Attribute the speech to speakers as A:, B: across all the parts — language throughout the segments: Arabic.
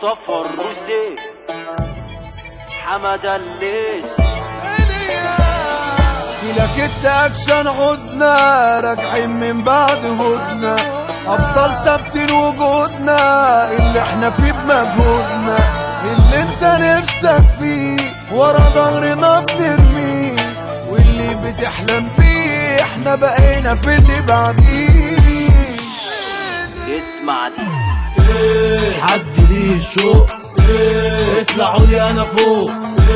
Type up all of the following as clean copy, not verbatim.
A: مصطفى الروسي حمد الليث
B: لك التاكشن عدنا راجعين من بعد هدنا ابطال ثابتين وجودنا اللي احنا فيه بمجهودنا اللي انت نفسك فيه ورا ظهرنا بنرميه واللي بتحلم بيه احنا بقينا في اللي بعديه.
A: اسمع دي
C: حد ليه الشوق اطلعوا لي انا فوق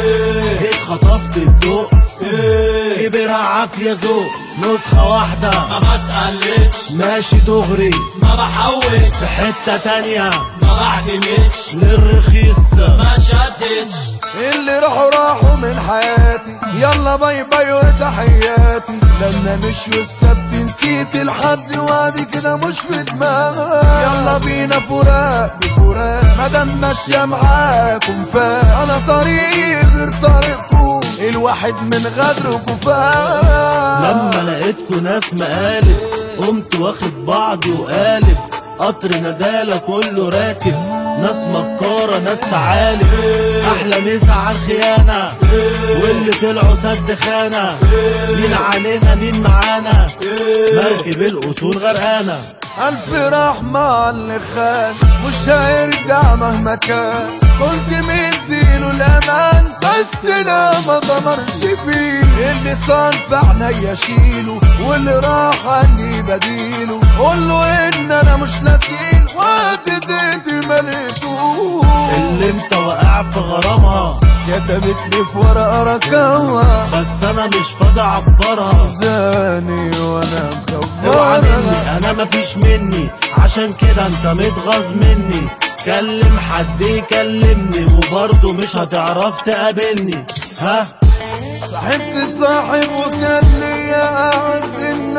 C: اتخطفت الضوء كبرها عافية ذوق نسخة واحدة
D: ما تقلدش
C: ماشي دغري
D: ما بحوش
C: في حتة تانية
D: ما بعتمدش
C: للرخيص
D: ما شدتش
B: اللي راحوا من حياتي يلا باي باي وتحياتي لما مش والسبت نسيت الحد وادي كده مش في دماغي يلا بينا فراق بفراق مادام ماشية معاكم فاق انا طريقي غير طريقكم الواحد من غدركم فاق
C: لما لقيتكوا ناس مقالب قمت واخد بعضي وقالب قطر ندالة كله راكب ناس مكارة ناس تعالب احلى مسا على الخيانة واللي طلعوا سد خانة مين علينا مين معانا مركب الاصول غرقانة
B: الف رحمة على اللي خان مش هيرجع مهما كان كنت مديله الامان بس لا ما ضمرش فيه اللي صار في عينيا شيله واللي راح عني بديله قوله ان انا مش ناسيل وقت اديتي مليتوه
C: اللي انت واقع في غرامها
B: كتبت لي في ورقة رقمها
C: بس انا مش فاضي اعبرها
B: زاني وانا
C: اوعى
B: مكبرها
C: مني انا مفيش مني عشان كده انت متغاظ مني كلم حد يكلمني وبرضه مش هتعرف تقابلني ها
B: صاحبت صاحب وكان ليا اعز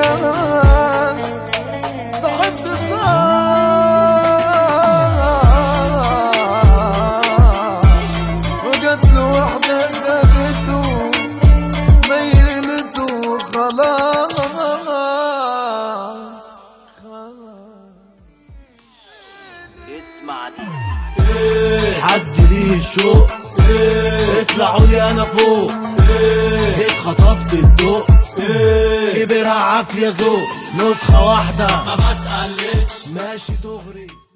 B: الناس صاحبت وجت له واحدة خدته ميلته خلاص
A: اسمع دي
C: حد ليه الشوق اطلعوا لي انا فوق اتخطفت الضوء كبرها عافية ذوق نسخة واحدة
D: ما تقلدش
C: ماشي دغري